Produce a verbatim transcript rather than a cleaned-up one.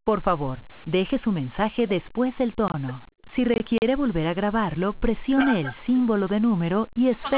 Por favor, deje su mensaje después del tono. Si requiere volver a grabarlo, presione el símbolo de número y espere.